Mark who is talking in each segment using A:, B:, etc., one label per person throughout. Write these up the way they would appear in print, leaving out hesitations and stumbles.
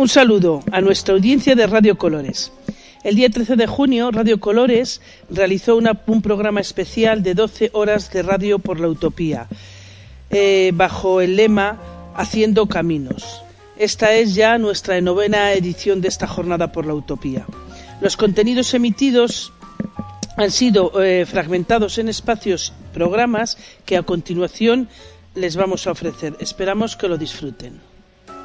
A: Un saludo a nuestra audiencia de Radio Colores. El día 13 de junio, Radio Colores realizó un programa especial de 12 horas de radio por la utopía, bajo el lema Haciendo Caminos. Esta es ya nuestra 9ª edición de esta jornada por la utopía. Los contenidos emitidos han sido fragmentados en programas que a continuación les vamos a ofrecer. Esperamos que lo disfruten.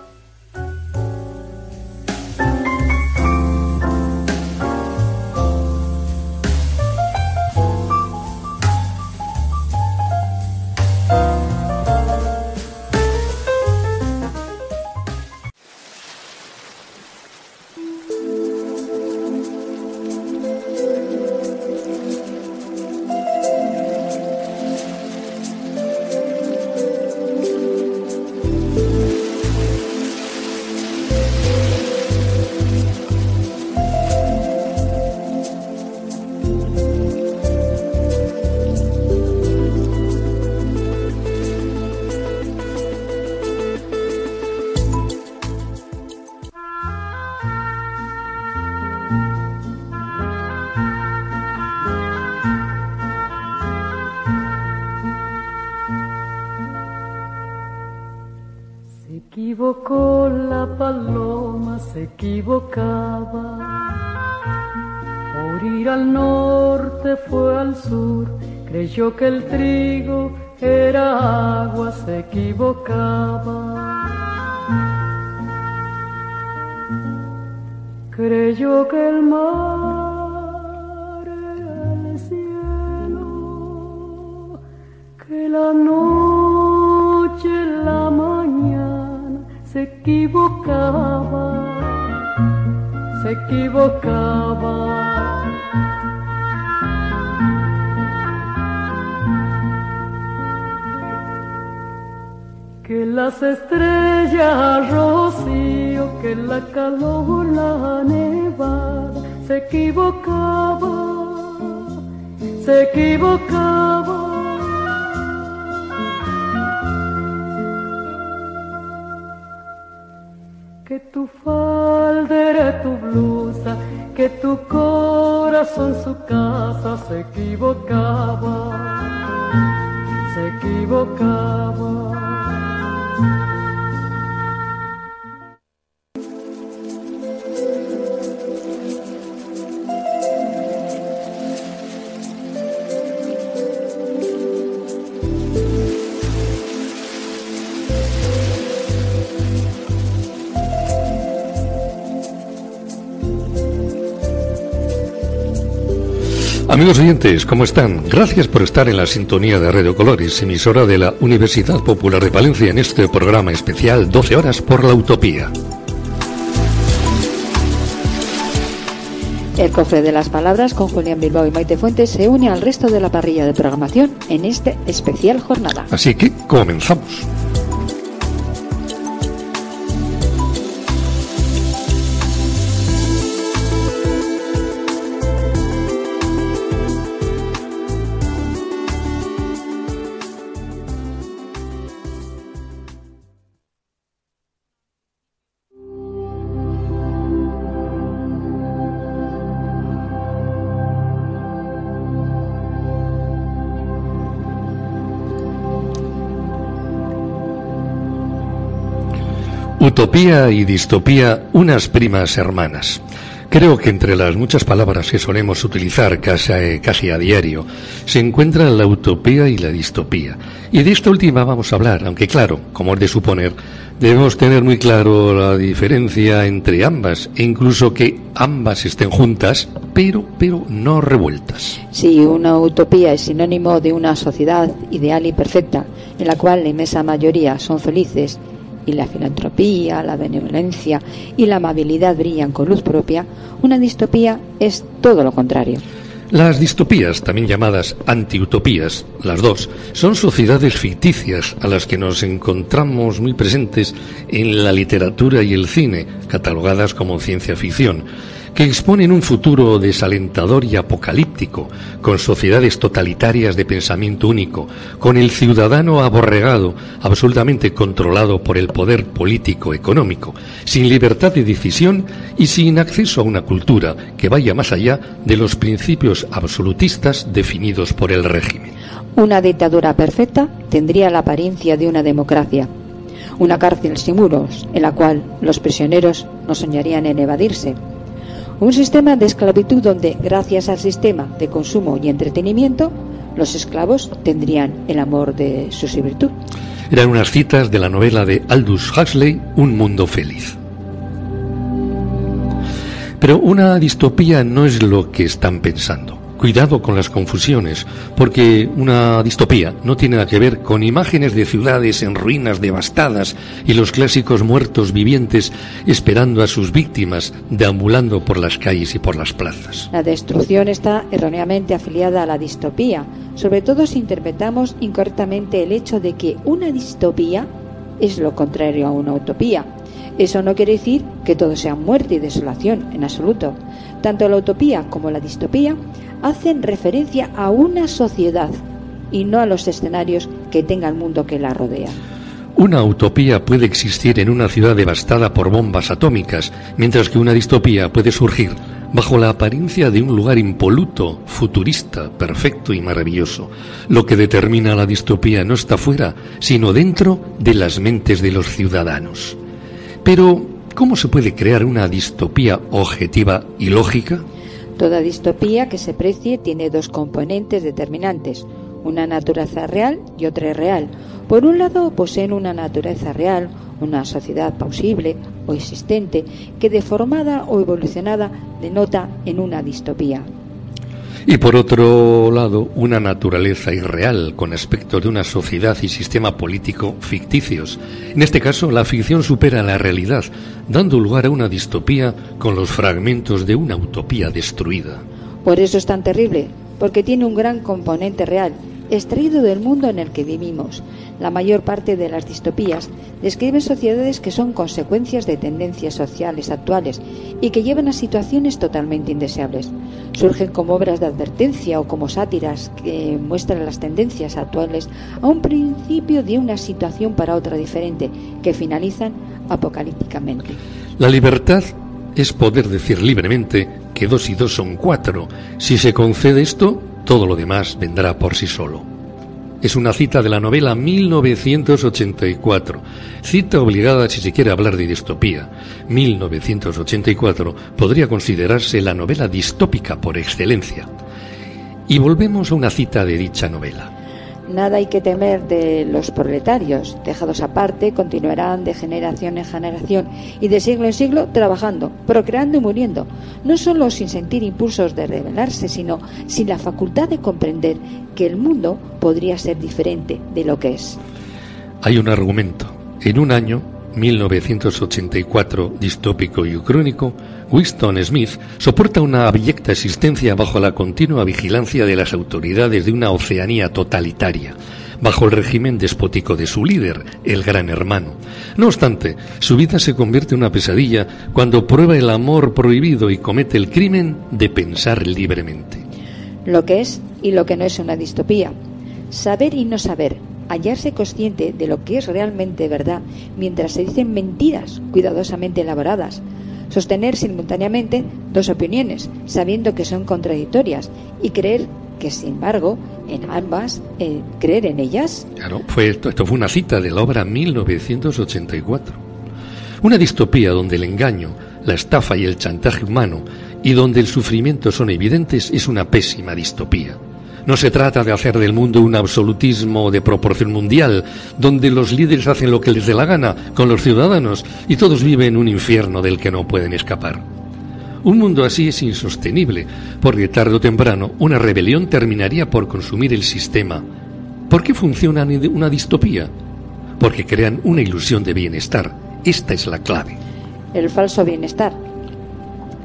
B: Se equivocaba, por ir al norte fue al sur, creyó que el trigo era agua, se equivocaba. Creyó que el mar era el cielo, que la noche, la mañana, se equivocaba. Se equivocaba. Que las estrellas rocío, que la calor, la nevada, se equivocaba, se equivocaba. Que tu falda era tu blusa, que tu corazón su casa, se equivocaba, se equivocaba.
C: Amigos oyentes, ¿cómo están? Gracias por estar en la sintonía de Radio Colores, emisora de la Universidad Popular de Palencia, en este programa especial 12 horas por la utopía.
D: El Cofre de las Palabras con Julián Bilbao y Maite Fuentes se une al resto de la parrilla de programación en esta especial jornada.
C: Así que comenzamos. Utopía y distopía, unas primas hermanas. Creo que entre las muchas palabras que solemos utilizar casi a diario, se encuentran la utopía y la distopía. Y de esta última vamos a hablar, aunque claro, como es de suponer, debemos tener muy claro la diferencia entre ambas, e incluso que ambas estén juntas, pero no revueltas.
D: Sí, una utopía es sinónimo de una sociedad ideal y perfecta, en la cual la inmensa mayoría son felices, y la filantropía, la benevolencia y la amabilidad brillan con luz propia. Una distopía es todo lo contrario.
C: Las distopías, también llamadas antiutopías, las dos, son sociedades ficticias a las que nos encontramos muy presentes en la literatura y el cine, catalogadas como ciencia ficción, que exponen un futuro desalentador y apocalíptico, con sociedades totalitarias de pensamiento único, con el ciudadano aborregado, absolutamente controlado por el poder político económico, sin libertad de decisión y sin acceso a una cultura que vaya más allá de los principios absolutistas definidos por el régimen.
D: Una dictadura perfecta tendría la apariencia de una democracia. Una cárcel sin muros, en la cual los prisioneros no soñarían en evadirse. Un sistema de esclavitud donde, gracias al sistema de consumo y entretenimiento, los esclavos tendrían el amor de su servitud.
C: Eran unas citas de la novela de Aldous Huxley, Un mundo feliz. Pero una distopía no es lo que están pensando. Cuidado con las confusiones, porque una distopía no tiene nada que ver con imágenes de ciudades en ruinas devastadas y los clásicos muertos vivientes esperando a sus víctimas, deambulando por las calles y por las plazas.
D: La destrucción está erróneamente afiliada a la distopía, sobre todo si interpretamos incorrectamente el hecho de que una distopía es lo contrario a una utopía. Eso no quiere decir que todo sea muerte y desolación, en absoluto. Tanto la utopía como la distopía hacen referencia a una sociedad y no a los escenarios que tenga el mundo que la rodea.
C: Una utopía puede existir en una ciudad devastada por bombas atómicas, mientras que una distopía puede surgir bajo la apariencia de un lugar impoluto, futurista, perfecto y maravilloso. Lo que determina la distopía no está fuera, sino dentro de las mentes de los ciudadanos. Pero, ¿cómo se puede crear una distopía objetiva y lógica?
D: Toda distopía que se precie tiene dos componentes determinantes, una naturaleza real y otra irreal. Por un lado, poseen una naturaleza real, una sociedad plausible o existente, que deformada o evolucionada denota en una distopía.
C: Y por otro lado, una naturaleza irreal, con aspecto de una sociedad y sistema político ficticios. En este caso, la ficción supera la realidad, dando lugar a una distopía con los fragmentos de una utopía destruida.
D: Por eso es tan terrible, porque tiene un gran componente real, extraído del mundo en el que vivimos. La mayor parte de las distopías describen sociedades que son consecuencias de tendencias sociales actuales y que llevan a situaciones totalmente indeseables. Surgen como obras de advertencia o como sátiras que muestran las tendencias actuales a un principio de una situación para otra diferente, que finalizan apocalípticamente.
C: La libertad es poder decir libremente que 2 y 2 son 4. Si se concede esto, todo lo demás vendrá por sí solo. Es una cita de la novela 1984, cita obligada si se quiere hablar de distopía. 1984 podría considerarse la novela distópica por excelencia. Y volvemos a una cita de dicha novela.
D: Nada hay que temer de los proletarios, dejados aparte, continuarán de generación en generación y de siglo en siglo trabajando, procreando y muriendo, no solo sin sentir impulsos de rebelarse, sino sin la facultad de comprender que el mundo podría ser diferente de lo que es.
C: Hay un argumento. En un año, 1984, distópico y ucrónico, Winston Smith soporta una abyecta existencia bajo la continua vigilancia de las autoridades de una Oceanía totalitaria, bajo el régimen despótico de su líder, el Gran Hermano. No obstante, su vida se convierte en una pesadilla cuando prueba el amor prohibido y comete el crimen de pensar libremente.
D: Lo que es y lo que no es una distopía. Saber y no saber. Hallarse consciente de lo que es realmente verdad mientras se dicen mentiras cuidadosamente elaboradas. Sostener simultáneamente dos opiniones, sabiendo que son contradictorias, y creer que, sin embargo, en ambas, creer en ellas.
C: Claro, esto fue una cita de la obra 1984. Una distopía donde el engaño, la estafa y el chantaje humano, y donde el sufrimiento son evidentes, es una pésima distopía. No se trata de hacer del mundo un absolutismo de proporción mundial, donde los líderes hacen lo que les dé la gana con los ciudadanos y todos viven un infierno del que no pueden escapar. Un mundo así es insostenible, porque tarde o temprano una rebelión terminaría por consumir el sistema. ¿Por qué funciona una distopía? Porque crean una ilusión de bienestar. Esta es la clave.
D: El falso bienestar.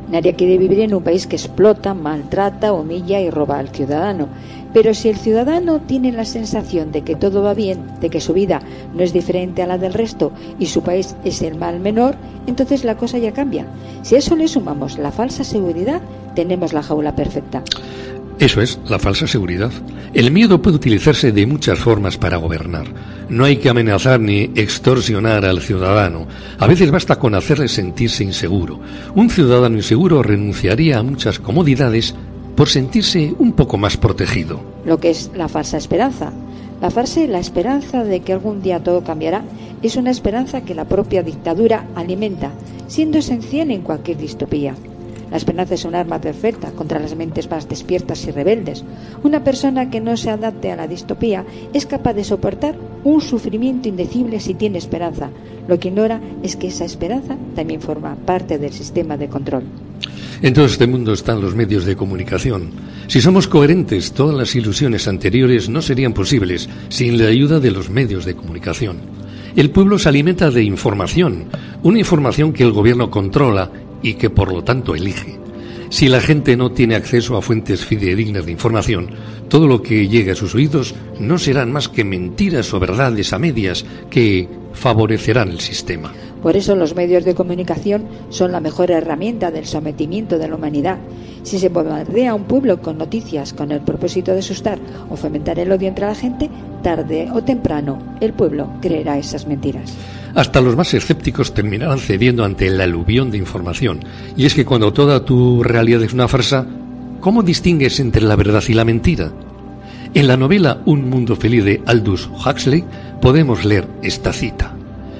D: Nadie quiere vivir en un país que explota, maltrata, humilla y roba al ciudadano. Pero si el ciudadano tiene la sensación de que todo va bien, de que su vida no es diferente a la del resto y su país es el mal menor, entonces la cosa ya cambia. Si a eso le sumamos la falsa seguridad, tenemos la jaula perfecta.
C: Eso es, la falsa seguridad. El miedo puede utilizarse de muchas formas para gobernar. No hay que amenazar ni extorsionar al ciudadano. A veces basta con hacerle sentirse inseguro. Un ciudadano inseguro renunciaría a muchas comodidades por sentirse un poco más protegido.
D: Lo que es la falsa esperanza. La esperanza de que algún día todo cambiará, es una esperanza que la propia dictadura alimenta, siendo esencial en cualquier distopía. La esperanza es un arma perfecta contra las mentes más despiertas y rebeldes. Una persona que no se adapte a la distopía es capaz de soportar un sufrimiento indecible si tiene esperanza. Lo que ignora es que esa esperanza también forma parte del sistema de control.
C: En todo este mundo están los medios de comunicación. Si somos coherentes, todas las ilusiones anteriores no serían posibles sin la ayuda de los medios de comunicación. El pueblo se alimenta de información, una información que el gobierno controla y que por lo tanto elige. Si la gente no tiene acceso a fuentes fidedignas de información, todo lo que llegue a sus oídos no serán más que mentiras o verdades a medias que favorecerán el sistema.
D: Por eso los medios de comunicación son la mejor herramienta del sometimiento de la humanidad. Si se bombardea a un pueblo con noticias con el propósito de asustar o fomentar el odio entre la gente, tarde o temprano el pueblo creerá esas mentiras.
C: Hasta los más escépticos terminarán cediendo ante el aluvión de información. Y es que cuando toda tu realidad es una farsa, ¿cómo distingues entre la verdad y la mentira? En la novela Un mundo feliz de Aldous Huxley podemos leer esta cita: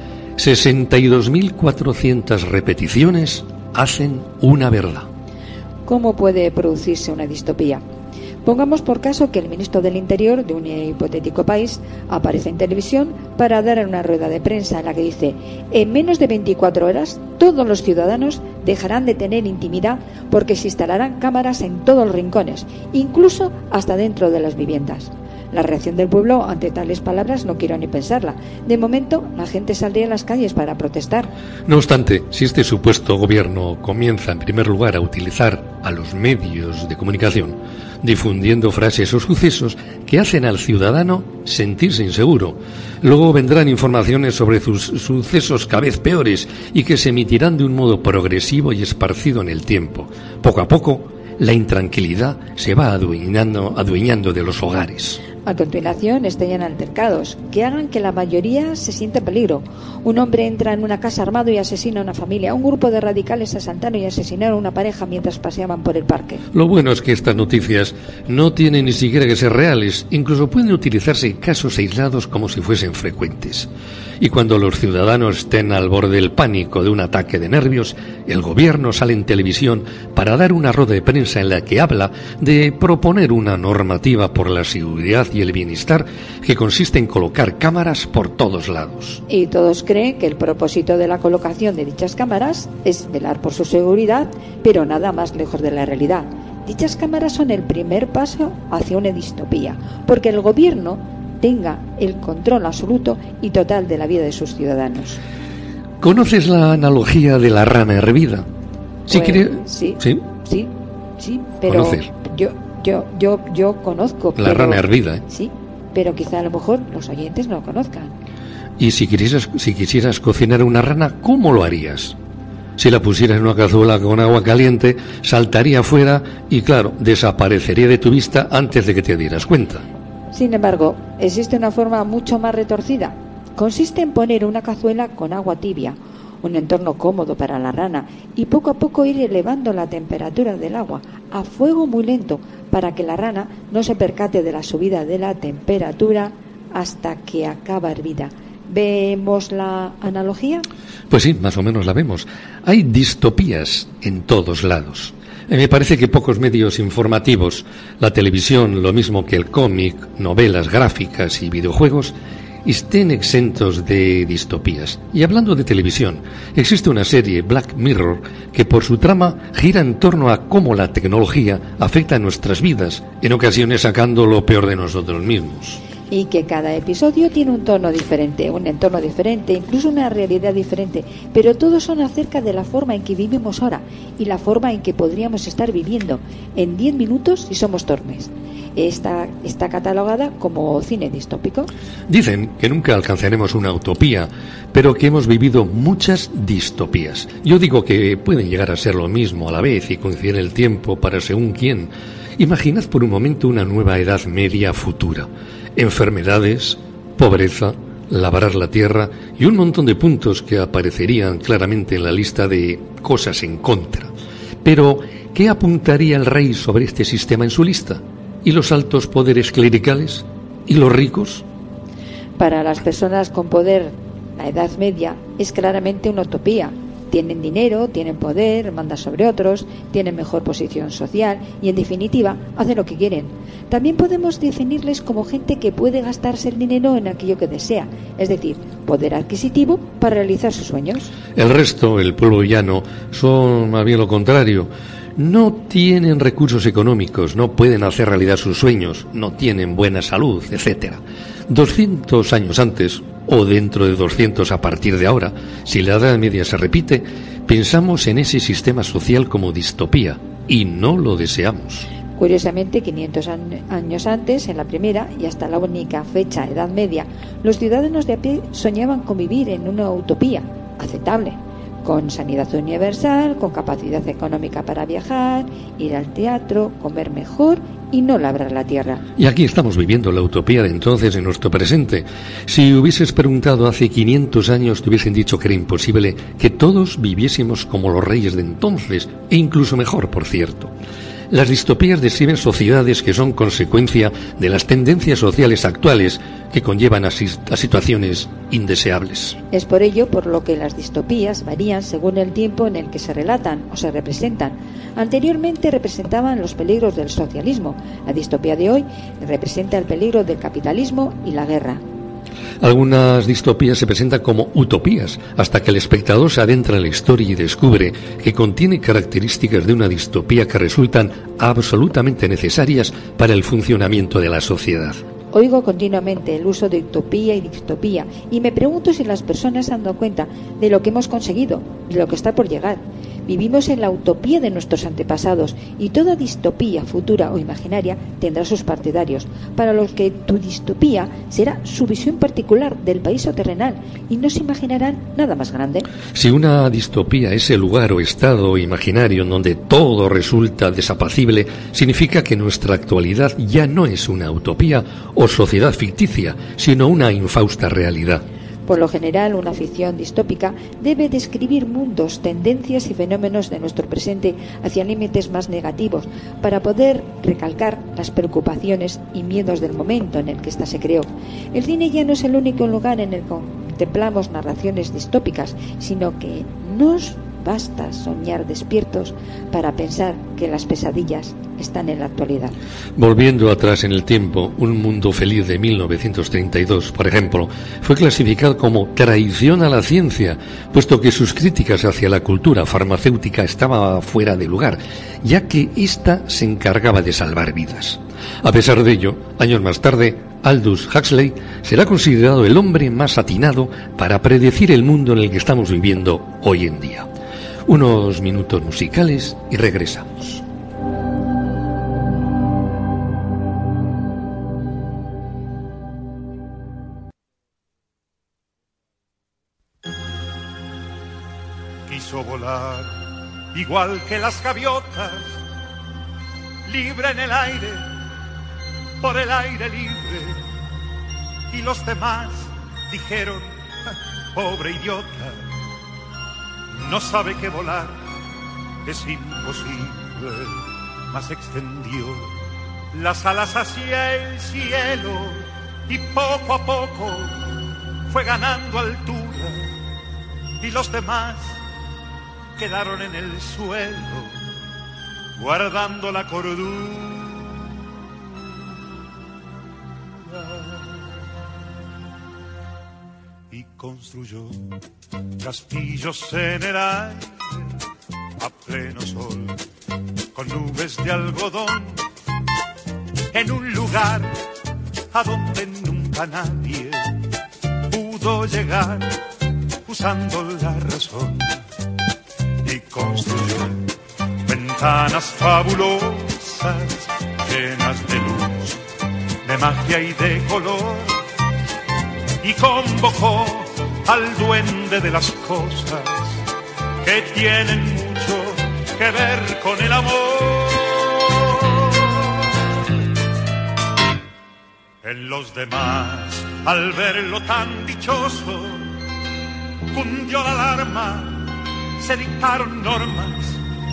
C: 62.400 repeticiones hacen una verdad.
D: ¿Cómo puede producirse una distopía? Pongamos por caso que el ministro del Interior de un hipotético país aparece en televisión para dar una rueda de prensa en la que dice: en menos de 24 horas todos los ciudadanos dejarán de tener intimidad porque se instalarán cámaras en todos los rincones, incluso hasta dentro de las viviendas. La reacción del pueblo ante tales palabras no quiero ni pensarla. De momento, la gente saldría a las calles para protestar.
C: No obstante, si este supuesto gobierno comienza en primer lugar a utilizar a los medios de comunicación, difundiendo frases o sucesos que hacen al ciudadano sentirse inseguro, luego vendrán informaciones sobre sus sucesos cada vez peores y que se emitirán de un modo progresivo y esparcido en el tiempo. Poco a poco, la intranquilidad se va adueñando de los hogares.
D: A continuación estallan altercados que hagan que la mayoría se sienta en peligro. Un hombre entra en una casa armado y asesina a una familia. Un grupo de radicales asaltaron y asesinaron a una pareja mientras paseaban por el parque.
C: Lo bueno es que estas noticias no tienen ni siquiera que ser reales. Incluso pueden utilizarse en casos aislados como si fuesen frecuentes. Y cuando los ciudadanos estén al borde del pánico de un ataque de nervios, el gobierno sale en televisión para dar una rueda de prensa en la que habla de proponer una normativa por la seguridad y el bienestar que consiste en colocar cámaras por todos lados.
D: Y todos creen que el propósito de la colocación de dichas cámaras es velar por su seguridad, pero nada más lejos de la realidad. Dichas cámaras son el primer paso hacia una distopía, porque el gobierno tenga el control absoluto y total de la vida de sus ciudadanos.
C: ¿Conoces la analogía de la rana hervida?
D: Sí, pero
C: ¿conoces?
D: Yo conozco.
C: La rana hervida, ¿eh?
D: Sí, pero quizá a lo mejor los oyentes no lo conozcan.
C: Y si quisieras cocinar una rana, ¿cómo lo harías? Si la pusieras en una cazuela con agua caliente, saltaría afuera y, claro, desaparecería de tu vista antes de que te dieras cuenta.
D: Sin embargo, existe una forma mucho más retorcida. Consiste en poner una cazuela con agua tibia, un entorno cómodo para la rana, y poco a poco ir elevando la temperatura del agua a fuego muy lento para que la rana no se percate de la subida de la temperatura hasta que acaba hervida. ¿Vemos la analogía?
C: Pues sí, más o menos la vemos. Hay distopías en todos lados. Me parece que pocos medios informativos, la televisión, lo mismo que el cómic, novelas gráficas y videojuegos, estén exentos de distopías. Y hablando de televisión, existe una serie, Black Mirror, que por su trama gira en torno a cómo la tecnología afecta a nuestras vidas, en ocasiones sacando lo peor de nosotros mismos.
D: y que cada episodio tiene un tono diferente, un entorno diferente, incluso una realidad diferente, pero todos son acerca de la forma en que vivimos ahora y la forma en que podríamos estar viviendo en 10 minutos si somos torpes. Está catalogada como cine distópico.
C: Dicen que nunca alcanzaremos una utopía, pero que hemos vivido muchas distopías. Yo digo que pueden llegar a ser lo mismo a la vez y coincidir el tiempo para según quién. Imaginad por un momento una nueva Edad Media futura. Enfermedades, pobreza, labrar la tierra y un montón de puntos que aparecerían claramente en la lista de cosas en contra. Pero, ¿qué apuntaría el rey sobre este sistema en su lista? ¿Y los altos poderes clericales? ¿Y los ricos?
D: Para las personas con poder, la Edad Media es claramente una utopía. Tienen dinero, tienen poder, mandan sobre otros, tienen mejor posición social y, en definitiva, hacen lo que quieren. También podemos definirles como gente que puede gastarse el dinero en aquello que desea, es decir, poder adquisitivo para realizar sus sueños.
C: El resto, el pueblo llano, son más bien lo contrario. No tienen recursos económicos, no pueden hacer realidad sus sueños, no tienen buena salud, etc. 200 años antes, o dentro de 200 a partir de ahora, si la Edad Media se repite, pensamos en ese sistema social como distopía, y no lo deseamos.
D: Curiosamente, 500 años antes, en la primera y hasta la única fecha, Edad Media, los ciudadanos de a pie soñaban con vivir en una utopía aceptable, con sanidad universal, con capacidad económica para viajar, ir al teatro, comer mejor y no labrar la tierra.
C: Y aquí estamos viviendo la utopía de entonces en nuestro presente. Si hubieses preguntado hace 500 años, te hubiesen dicho que era imposible que todos viviésemos como los reyes de entonces, e incluso mejor, por cierto. Las distopías describen sociedades que son consecuencia de las tendencias sociales actuales que conllevan a situaciones indeseables.
D: Es por ello por lo que las distopías varían según el tiempo en el que se relatan o se representan. Anteriormente representaban los peligros del socialismo. La distopía de hoy representa el peligro del capitalismo y la guerra.
C: Algunas distopías se presentan como utopías, hasta que el espectador se adentra en la historia y descubre que contiene características de una distopía que resultan absolutamente necesarias para el funcionamiento de la sociedad.
D: Oigo continuamente el uso de utopía y distopía y me pregunto si las personas se han dado cuenta de lo que hemos conseguido y de lo que está por llegar. Vivimos en la utopía de nuestros antepasados y toda distopía futura o imaginaria tendrá sus partidarios, para los que tu distopía será su visión particular del paraíso terrenal y no se imaginarán nada más grande.
C: Si una distopía es el lugar o estado imaginario en donde todo resulta desapacible, significa que nuestra actualidad ya no es una utopía o sociedad ficticia, sino una infausta realidad.
D: Por lo general, una ficción distópica debe describir mundos, tendencias y fenómenos de nuestro presente hacia límites más negativos, para poder recalcar las preocupaciones y miedos del momento en el que ésta se creó. El cine ya no es el único lugar en el que contemplamos narraciones distópicas, sino que nos basta soñar despiertos para pensar que las pesadillas están en la actualidad.
C: Volviendo atrás en el tiempo, Un mundo feliz de 1932, por ejemplo, fue clasificado como traición a la ciencia, puesto que sus críticas hacia la cultura farmacéutica estaban fuera de lugar, ya que ésta se encargaba de salvar vidas. A pesar de ello, años más tarde, Aldous Huxley será considerado el hombre más atinado para predecir el mundo en el que estamos viviendo hoy en día. Unos minutos musicales y regresamos.
E: Quiso volar igual que las gaviotas, libre en el aire, por el aire libre, y los demás dijeron, pobre idiota, no sabe que volar es imposible, mas extendió las alas hacia el cielo y poco a poco fue ganando altura y los demás quedaron en el suelo guardando la cordura. Y construyó castillos en el aire a pleno sol, con nubes de algodón, en un lugar a donde nunca nunca nadie pudo llegar usando la razón, y construyó ventanas fabulosas llenas de luz, de magia y de color, y convocó al duende de las cosas que tienen mucho que ver con el amor. En los demás, al verlo tan dichoso, cundió la alarma, se dictaron normas.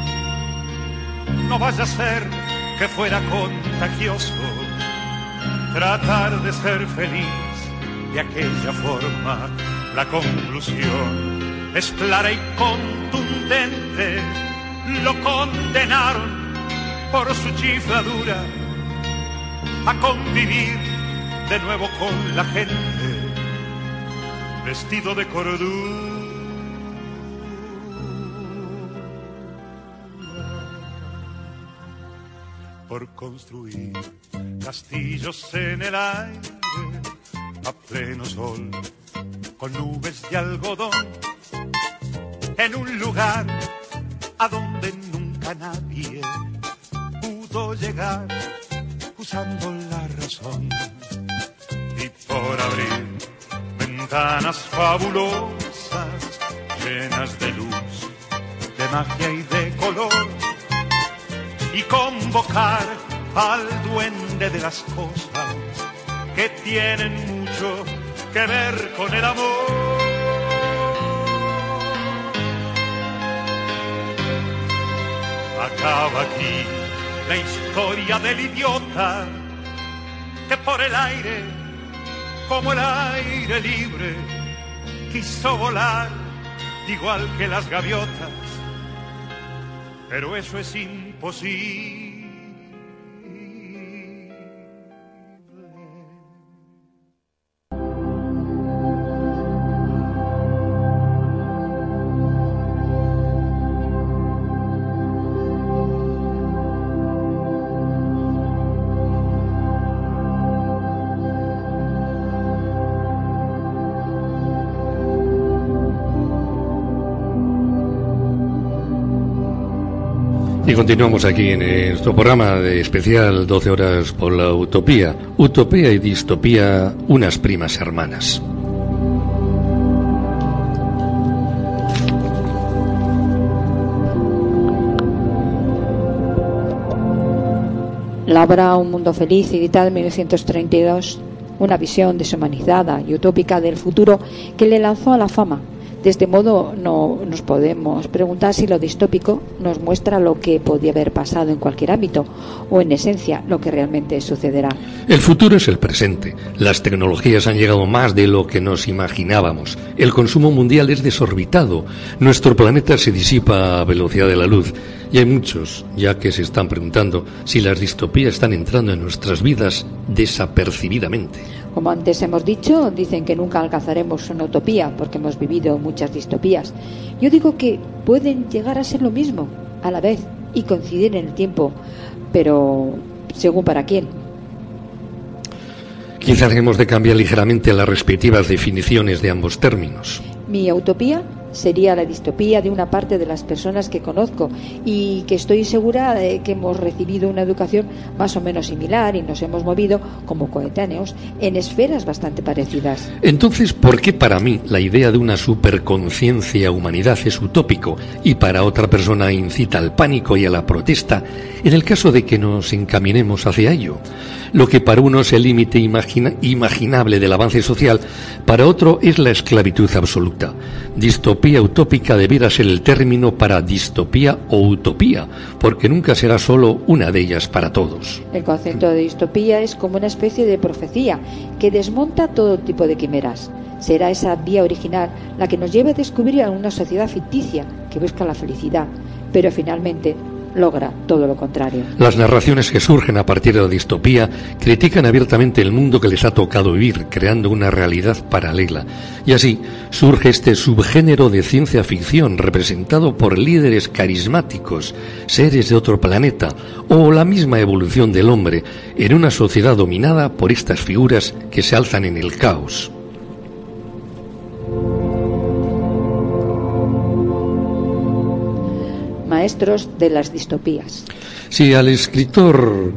E: No vaya a ser que fuera contagioso tratar de ser feliz de aquella forma. La conclusión es clara y contundente. Lo condenaron por su chifladura a convivir de nuevo con la gente, vestido de cordura. Por construir castillos en el aire a pleno sol, con nubes de algodón, en un lugar a donde nunca nadie pudo llegar usando la razón, y por abrir ventanas fabulosas llenas de luz, de magia y de color, y convocar al duende de las cosas que tienen mucho que ver con el amor. Acaba aquí la historia del idiota que por el aire, como el aire libre, quiso volar igual que las gaviotas, pero eso es imposible.
C: Y continuamos aquí en nuestro programa de especial 12 horas por la utopía. Utopía y distopía, unas primas hermanas.
D: La obra Un mundo feliz, editada en 1932, una visión deshumanizada y utópica del futuro que le lanzó a la fama. De este modo no nos podemos preguntar si lo distópico nos muestra lo que podía haber pasado en cualquier ámbito o en esencia lo que realmente sucederá.
C: El futuro es el presente. Las tecnologías han llegado más de lo que nos imaginábamos. El consumo mundial es desorbitado. Nuestro planeta se disipa a velocidad de la luz. Y hay muchos ya que se están preguntando si las distopías están entrando en nuestras vidas desapercibidamente.
D: Como antes hemos dicho, dicen que nunca alcanzaremos una utopía porque hemos vivido muchas distopías. Yo digo que pueden llegar a ser lo mismo a la vez y coincidir en el tiempo, pero según para quién.
C: Quizás hemos de cambiar ligeramente las respectivas definiciones de ambos términos.
D: Mi utopía sería la distopía de una parte de las personas que conozco y que estoy segura de que hemos recibido una educación más o menos similar y nos hemos movido como coetáneos en esferas bastante parecidas.
C: Entonces, ¿por qué para mí la idea de una superconciencia humanidad es utópico y para otra persona incita al pánico y a la protesta en el caso de que nos encaminemos hacia ello? Lo que para uno es el límite imaginable del avance social, para otro es la esclavitud absoluta. Distopía utópica debiera ser el término para distopía o utopía, porque nunca será solo una de ellas para todos.
D: El concepto de distopía es como una especie de profecía que desmonta todo tipo de quimeras. Será esa vía original la que nos lleve a descubrir a una sociedad ficticia que busca la felicidad, pero finalmente logra todo lo contrario.
C: Las narraciones que surgen a partir de la distopía critican abiertamente el mundo que les ha tocado vivir, creando una realidad paralela. Y así surge este subgénero de ciencia ficción representado por líderes carismáticos, seres de otro planeta, o la misma evolución del hombre en una sociedad dominada por estas figuras que se alzan en el caos.
D: Maestros de las distopías.
C: Si al escritor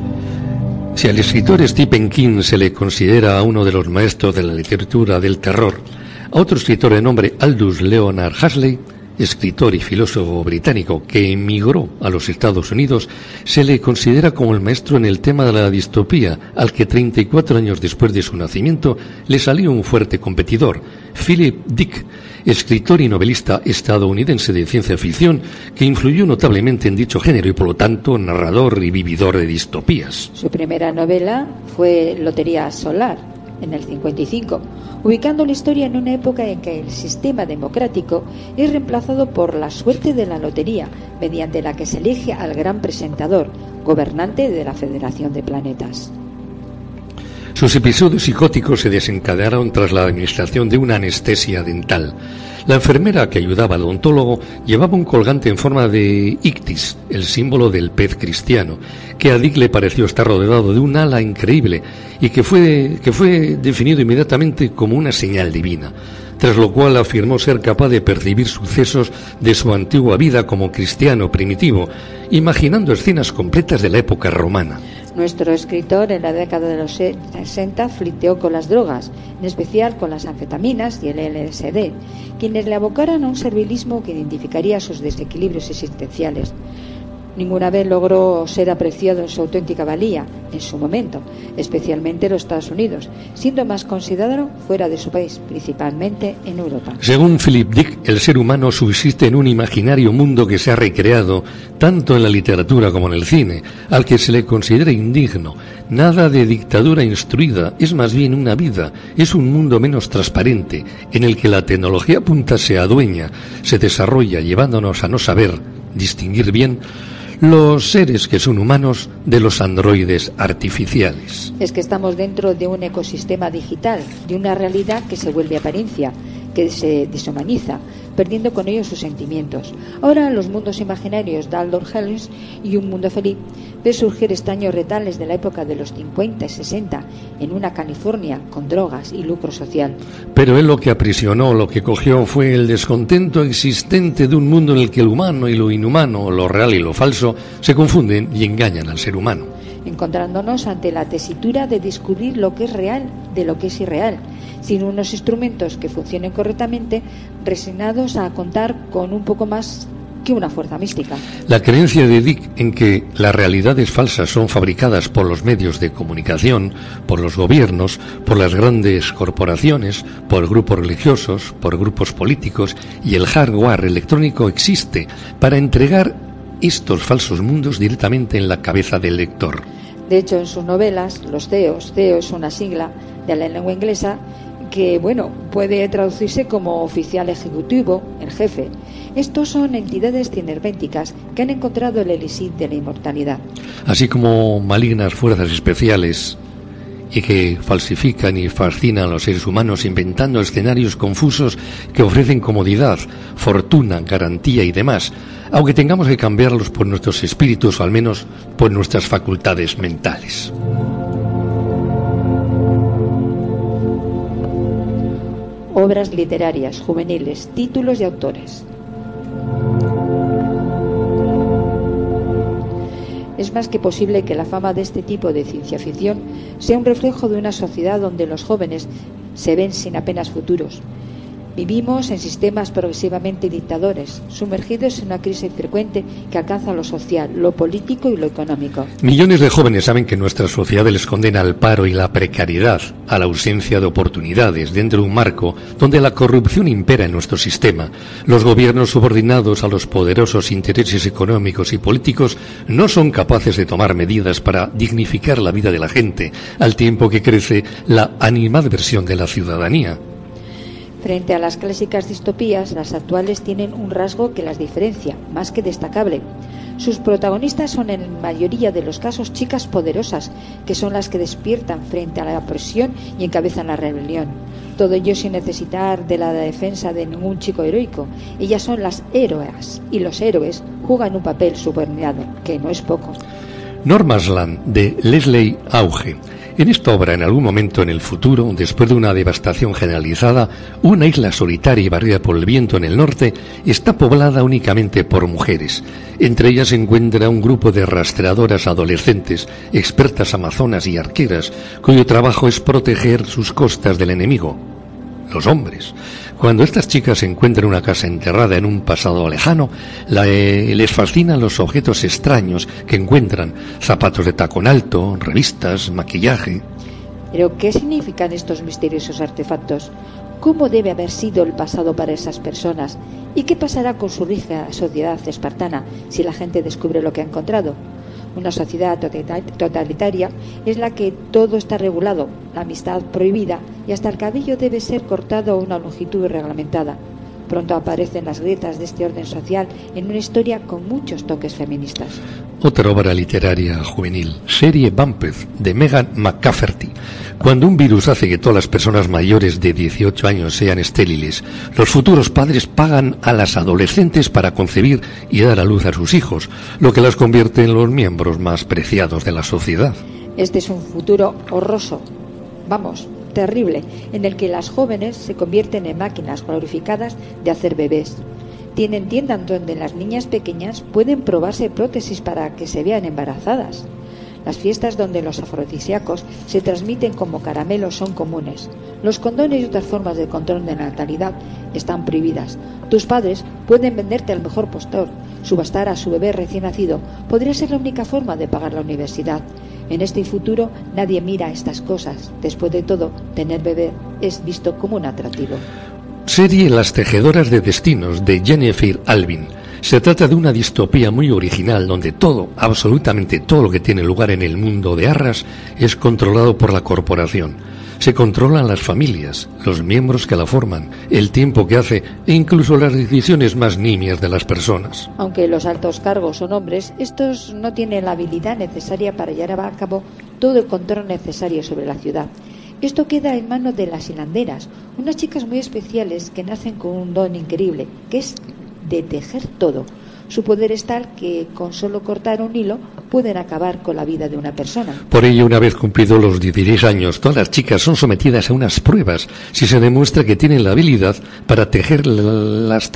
C: Stephen King se le considera uno de los maestros de la literatura del terror, a otro escritor de nombre Aldous Leonard Huxley, escritor y filósofo británico que emigró a los Estados Unidos, se le considera como el maestro en el tema de la distopía, al que 34 años después de su nacimiento le salió un fuerte competidor, Philip Dick, escritor y novelista estadounidense de ciencia ficción que influyó notablemente en dicho género y por lo tanto narrador y vividor de distopías.
D: Su primera novela fue Lotería Solar, en el 55, ubicando la historia en una época en que el sistema democrático es reemplazado por la suerte de la lotería, mediante la que se elige al gran presentador, gobernante de la Federación de Planetas.
C: Sus episodios psicóticos se desencadenaron tras la administración de una anestesia dental. La enfermera que ayudaba al odontólogo llevaba un colgante en forma de ictis, el símbolo del pez cristiano, que a Dick le pareció estar rodeado de un ala increíble y que fue definido inmediatamente como una señal divina, tras lo cual afirmó ser capaz de percibir sucesos de su antigua vida como cristiano primitivo, imaginando escenas completas de la época romana.
D: Nuestro escritor en la década de los 60 flirteó con las drogas, en especial con las anfetaminas y el LSD, quienes le abocaron a un servilismo que identificaría sus desequilibrios existenciales. Ninguna vez logró ser apreciado en su auténtica valía en su momento, especialmente en los Estados Unidos, siendo más considerado fuera de su país, principalmente en Europa.
C: Según Philip Dick, el ser humano subsiste en un imaginario mundo que se ha recreado tanto en la literatura como en el cine, al que se le considera indigno. Nada de dictadura instruida, es más bien una vida, es un mundo menos transparente, en el que la tecnología punta se adueña, se desarrolla, llevándonos a no saber distinguir bien los seres que son humanos de los androides artificiales.
D: Es que estamos dentro de un ecosistema digital, de una realidad que se vuelve apariencia, que se deshumaniza, perdiendo con ello sus sentimientos. Ahora los mundos imaginarios de Aldous Huxley y Un mundo feliz ve surgir extraños retales de la época de los 50 y 60 en una California con drogas y lucro social.
C: Pero él lo que aprisionó, lo que cogió fue el descontento existente de un mundo en el que el humano y lo inhumano, lo real y lo falso, se confunden y engañan al ser humano.
D: Encontrándonos ante la tesitura de descubrir lo que es real de lo que es irreal, sin unos instrumentos que funcionen correctamente, resignados a contar con un poco más que una fuerza mística.
C: La creencia de Dick en que las realidades falsas son fabricadas por los medios de comunicación, por los gobiernos, por las grandes corporaciones, por grupos religiosos, por grupos políticos, y el hardware electrónico existe para entregar estos falsos mundos directamente en la cabeza del lector.
D: De hecho, en sus novelas, los CEOs, CEO es una sigla de la lengua inglesa que, puede traducirse como oficial ejecutivo, el jefe. Estos son entidades cibernéticas que han encontrado el elixir de la inmortalidad.
C: Así como malignas fuerzas especiales y que falsifican y fascinan a los seres humanos inventando escenarios confusos que ofrecen comodidad, fortuna, garantía y demás, aunque tengamos que cambiarlos por nuestros espíritus o al menos por nuestras facultades mentales.
D: Obras literarias, juveniles, títulos y autores. Es más que posible que la fama de este tipo de ciencia ficción sea un reflejo de una sociedad donde los jóvenes se ven sin apenas futuros. Vivimos en sistemas progresivamente dictadores, sumergidos en una crisis frecuente que alcanza lo social, lo político y lo económico.
C: Millones de jóvenes saben que nuestra sociedad les condena al paro y la precariedad, a la ausencia de oportunidades dentro de un marco donde la corrupción impera en nuestro sistema. Los gobiernos subordinados a los poderosos intereses económicos y políticos no son capaces de tomar medidas para dignificar la vida de la gente, al tiempo que crece la animadversión de la ciudadanía.
D: Frente a las clásicas distopías, las actuales tienen un rasgo que las diferencia, más que destacable. Sus protagonistas son en la mayoría de los casos chicas poderosas, que son las que despiertan frente a la opresión y encabezan la rebelión. Todo ello sin necesitar de la defensa de ningún chico heroico. Ellas son las héroas, y los héroes juegan un papel subordinado, que no es poco.
C: Normasland, de Leslie Auge. En esta obra, en algún momento en el futuro, después de una devastación generalizada, una isla solitaria y barrida por el viento en el norte está poblada únicamente por mujeres. Entre ellas se encuentra un grupo de rastreadoras adolescentes, expertas amazonas y arqueras, cuyo trabajo es proteger sus costas del enemigo, los hombres. Cuando estas chicas encuentran una casa enterrada en un pasado lejano, les fascinan los objetos extraños que encuentran: zapatos de tacón alto, revistas, maquillaje.
D: ¿Pero qué significan estos misteriosos artefactos? ¿Cómo debe haber sido el pasado para esas personas? ¿Y qué pasará con su rígida sociedad espartana si la gente descubre lo que ha encontrado? Una sociedad totalitaria es la que todo está regulado, la amistad prohibida y hasta el cabello debe ser cortado a una longitud reglamentada. Pronto aparecen las grietas de este orden social en una historia con muchos toques feministas.
C: Otra obra literaria juvenil, serie Bumped, de Megan McCafferty. Cuando un virus hace que todas las personas mayores de 18 años sean estériles, los futuros padres pagan a las adolescentes para concebir y dar a luz a sus hijos, lo que las convierte en los miembros más preciados de la sociedad.
D: Este es un futuro horroroso, terrible, en el que las jóvenes se convierten en máquinas glorificadas de hacer bebés. Tienen tiendas donde las niñas pequeñas pueden probarse prótesis para que se vean embarazadas. Las fiestas donde los afrodisíacos se transmiten como caramelos son comunes. Los condones y otras formas de control de natalidad están prohibidas. Tus padres pueden venderte al mejor postor. Subastar a su bebé recién nacido podría ser la única forma de pagar la universidad. En este futuro nadie mira estas cosas. Después de todo, tener bebé es visto como un atractivo.
C: Serie Las tejedoras de destinos, de Jennifer Albin. Se trata de una distopía muy original donde todo, absolutamente todo lo que tiene lugar en el mundo de Arras es controlado por la corporación. Se controlan las familias, los miembros que la forman, el tiempo que hace e incluso las decisiones más nimias de las personas.
D: Aunque los altos cargos son hombres, estos no tienen la habilidad necesaria para llevar a cabo todo el control necesario sobre la ciudad. Esto queda en manos de las hilanderas, unas chicas muy especiales que nacen con un don increíble, que es de tejer todo. Su poder es tal que con solo cortar un hilo pueden acabar con la vida de una persona.
C: Por ello, una vez cumplidos los 16 años, todas las chicas son sometidas a unas pruebas. Si se demuestra que tienen la habilidad para tejer, las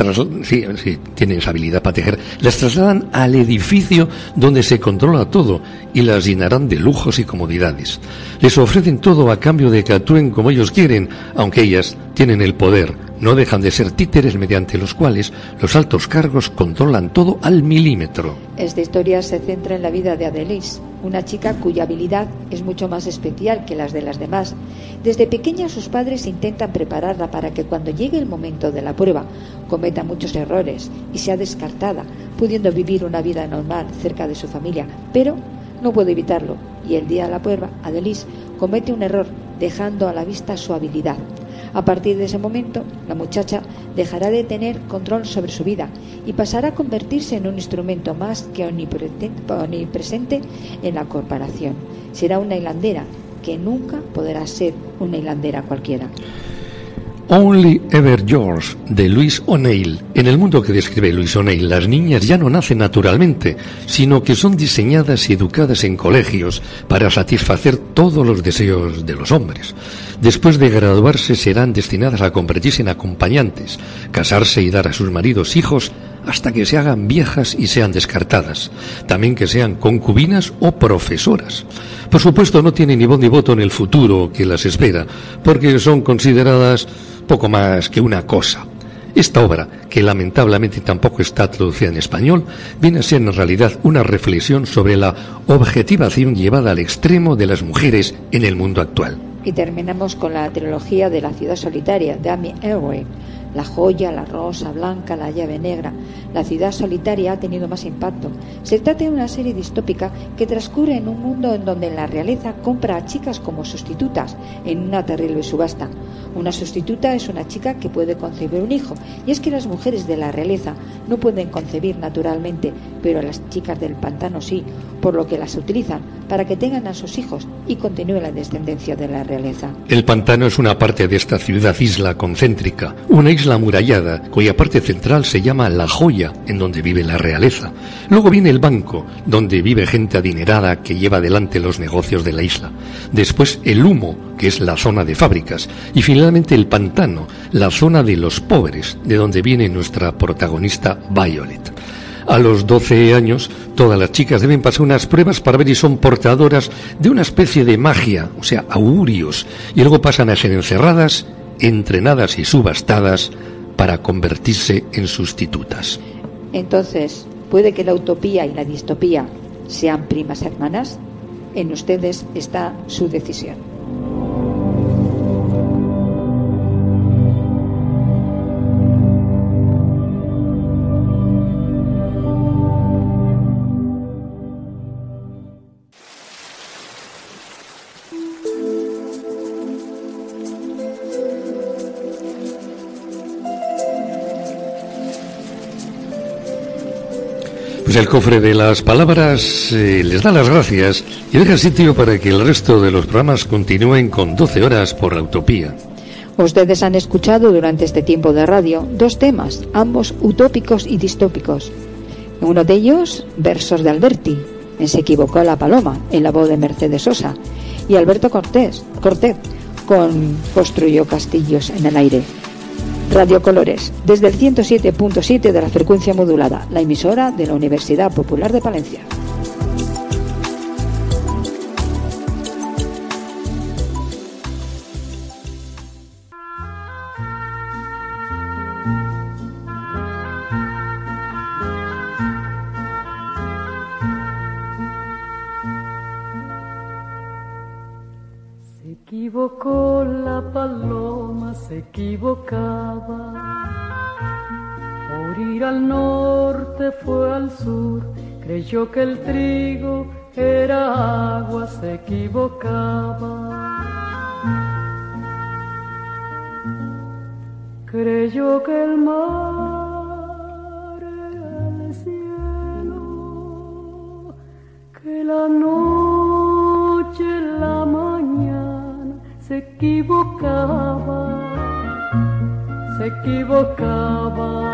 C: trasladan al edificio donde se controla todo y las llenarán de lujos y comodidades. Les ofrecen todo a cambio de que actúen como ellos quieren, aunque ellas tienen el poder. No dejan de ser títeres mediante los cuales los altos cargos controlan todo al milímetro.
D: Esta historia se centra en la vida de Adelise, una chica cuya habilidad es mucho más especial que las de las demás. Desde pequeña sus padres intentan prepararla para que cuando llegue el momento de la prueba cometa muchos errores y sea descartada, pudiendo vivir una vida normal cerca de su familia, pero no puede evitarlo, y el día de la prueba Adelise comete un error dejando a la vista su habilidad. A partir de ese momento, la muchacha dejará de tener control sobre su vida y pasará a convertirse en un instrumento más que omnipresente en la corporación. Será una hilandera que nunca podrá ser una hilandera cualquiera.
C: Only Ever Yours, de Louise O'Neill. En el mundo que describe Louise O'Neill, las niñas ya no nacen naturalmente, sino que son diseñadas y educadas en colegios para satisfacer todos los deseos de los hombres. Después de graduarse serán destinadas a convertirse en acompañantes, casarse y dar a sus maridos hijos hasta que se hagan viejas y sean descartadas, también que sean concubinas o profesoras. Por supuesto, no tienen ni voz ni voto en el futuro que las espera, porque son consideradas poco más que una cosa. Esta obra, que lamentablemente tampoco está traducida en español, viene a ser en realidad una reflexión sobre la objetivación llevada al extremo de las mujeres en el mundo actual.
D: Y terminamos con la trilogía de La ciudad solitaria, de Amy Ewing. La joya, la rosa blanca, la llave negra. La ciudad solitaria ha tenido más impacto. Se trata de una serie distópica que transcurre en un mundo en donde la realeza compra a chicas como sustitutas en una terrible subasta. Una sustituta es una chica que puede concebir un hijo, y es que las mujeres de la realeza no pueden concebir naturalmente, pero las chicas del pantano sí, por lo que las utilizan para que tengan a sus hijos y continúe la descendencia de la realeza.
C: El pantano es una parte de esta ciudad-isla concéntrica, una isla amurallada cuya parte central se llama La Joya, en donde vive la realeza. Luego viene el banco, donde vive gente adinerada que lleva adelante los negocios de la isla. Después el Humo, que es la zona de fábricas, y finalmente el pantano, la zona de los pobres, de donde viene nuestra protagonista Violet. A los 12 años, todas las chicas deben pasar unas pruebas para ver si son portadoras de una especie de magia, o sea, augurios, y luego pasan a ser encerradas, entrenadas y subastadas para convertirse en sustitutas.
D: Entonces, ¿puede que la utopía y la distopía sean primas hermanas? En ustedes está su decisión.
C: Pues el cofre de las palabras les da las gracias y deja sitio para que el resto de los programas continúen con 12 horas por la utopía.
D: Ustedes han escuchado durante este tiempo de radio 2 temas, ambos utópicos y distópicos. Uno de ellos, versos de Alberti, en Se equivocó la paloma, en la voz de Mercedes Sosa, y Alberto Cortés con Construyó castillos en el aire. Radio Colores, desde el 107.7 de la frecuencia modulada, la emisora de la Universidad Popular de Palencia.
B: Se equivocó la paloma, se equivocaba. Por ir al norte fue al sur, creyó que el trigo era agua, se equivocaba. Creyó que el mar era el cielo, que la noche, la mañana, se equivocaba, se equivocaba.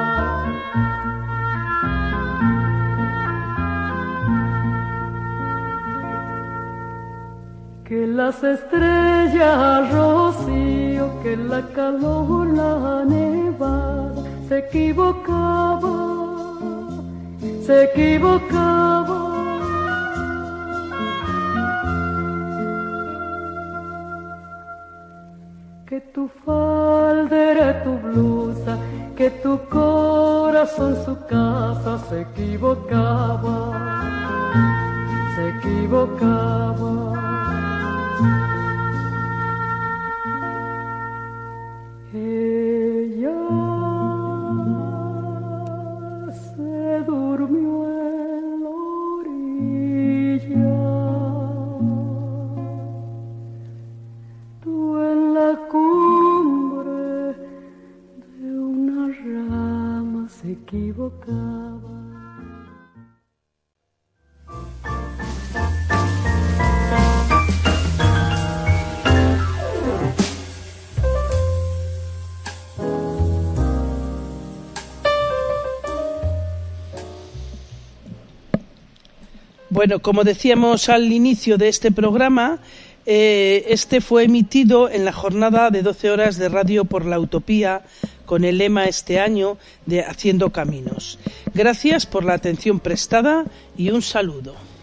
B: Que las estrellas rocío, que la calor, la nevada, se equivocaba, se equivocaba. Que tu falda era tu blusa, que tu corazón su casa, se equivocaba, se equivocaba. Ella se durmió en la orilla, tú en la cumbre de una rama, se equivocaba.
A: Bueno, como decíamos al inicio de este programa, este fue emitido en la jornada de 12 horas de Radio por la Utopía, con el lema este año de Haciendo Caminos. Gracias por la atención prestada y un saludo.